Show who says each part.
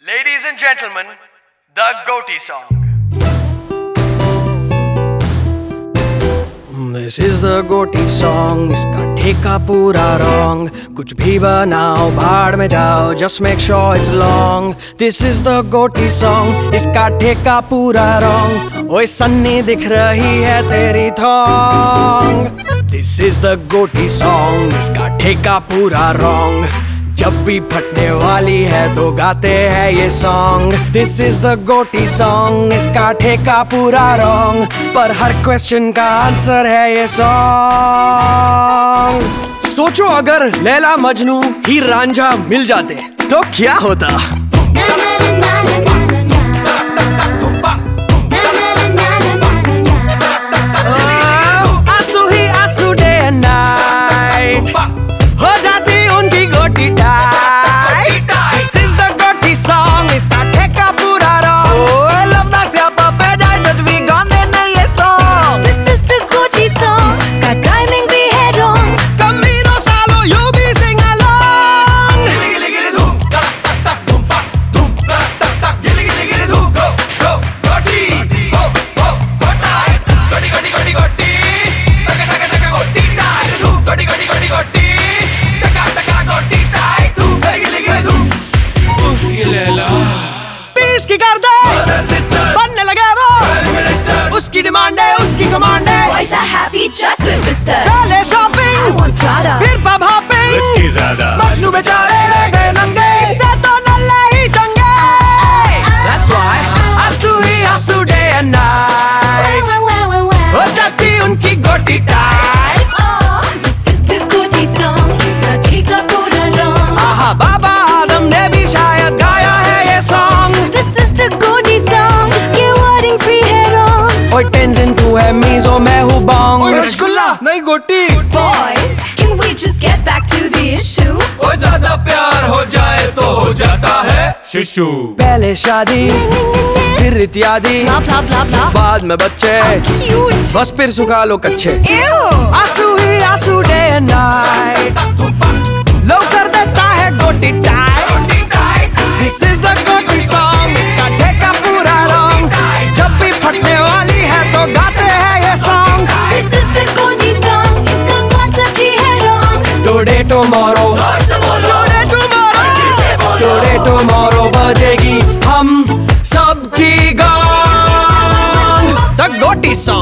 Speaker 1: Ladies and gentlemen, the Goatee song.
Speaker 2: This is the Goatee song. इसका ठेका पूरा wrong. कुछ भी बनाओ भाड़ में जाओ. Just make sure it's long. This is the Goatee song. इसका ठेका पूरा wrong. ओए सन्नी दिख रही है तेरी thong. This is the Goatee song. इसका ठेका पूरा wrong. जब भी फटने वाली है तो गाते हैं ये song. This is the goatee song. इसका ठेका पूरा रॉन्ग, पर हर क्वेश्चन का आंसर है ये सॉन्ग. सोचो अगर लैला मजनू हीर रांझा मिल जाते तो क्या होता. आंसू ही आंसू डे एंड नाइट हो जाती उनकी गोटी tight. This is the Goatee song. इसका ठेका पूरा रॉन्ग. लवदास या पे जाए जज भी गाने नहीं ये song.
Speaker 3: This is the Goatee song. इसका टाइमिंग भी है wrong.
Speaker 2: Camino Salo, you be sing along.
Speaker 1: Gilly gilly dhoom, tak tak tak dhoom pa, dhoom tak tak tak. Gilly gilly dhoom, go go Goatee, go go Goatee, Goatee Goatee Goatee Goatee, taka taka taka Goatee tie, dhoom Goatee Goatee Goatee Goatee, taka taka Goatee tie, dhoom gilly gilly dhoom. Uff ये Laila.
Speaker 2: Piece की कर दे, बनने लगे वो. उसकी demand है, उसकी command है.
Speaker 3: Boys are happy just with Mister.
Speaker 2: पहले
Speaker 3: I
Speaker 2: शॉपिंग,
Speaker 3: want Prada.
Speaker 2: फिर पब हॉपिंग.
Speaker 1: इसकी ज्यादा.
Speaker 2: मजनू बेचारे रह गए नंगे. इससे तो नल्ले ही चंगे. That's why आंसू ही आंसू day and night. हो जाती उनकी गोटी tight.
Speaker 3: Oh, this is the Goatee song. इसका ठेका पूरा wrong.
Speaker 2: आहा बाबा आदम ने भी शायद गाया है ये song.
Speaker 3: This is the Goatee song. इसके wordings भी है wrong.
Speaker 2: ओए टेंशन तू है मीज़ो मैं हूँ बॉन्ग.
Speaker 1: ओए रसगुल्ला.
Speaker 2: नहीं गोटी.
Speaker 3: Boys, can we just get back to the issue?
Speaker 1: ओ ज्यादा प्यार हो जाए तो हो जाता है शिशु.
Speaker 2: पहले शादी फिर इत्यादि.
Speaker 3: Blah blah blah blah.
Speaker 2: बाद में बच्चे.
Speaker 3: Cute.
Speaker 2: बस फिर सुखा लो कच्चे.
Speaker 3: Ew.
Speaker 2: आंसू ही आंसू डे एंड नाइट. लो कर देता है गोटी tight. This is the goatee song. इसका ठेका पूरा रॉन्ग. जब भी फटने वाली है तो गाते हैं ये song.
Speaker 3: This is the Goatee song. इसका concept ही है wrong.
Speaker 2: Today tomorrow today tomorrow today tomorrow बजेगी हम सबकी गान. The goatee song.